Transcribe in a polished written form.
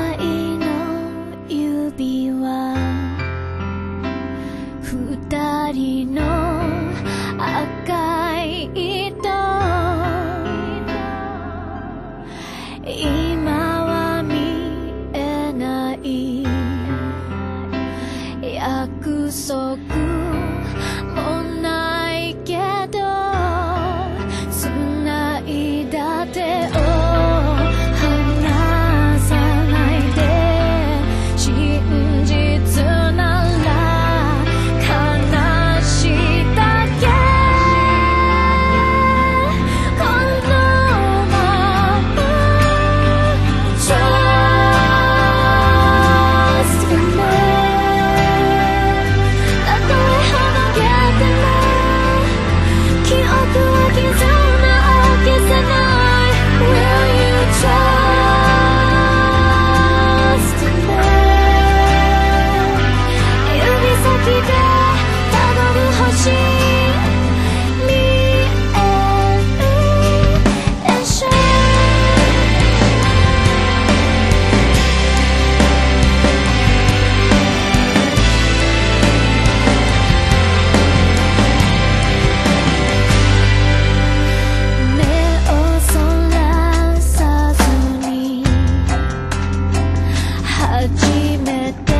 愛の指輪二人の赤い糸今は見えない約束もないけど繋いだ手を離さないで真実なら悲しいだけこのまま Trust me たとえ離れても記憶は絆を消せない Will you trust me 指先でたどる星見えるでしょ目をそらさずに初めて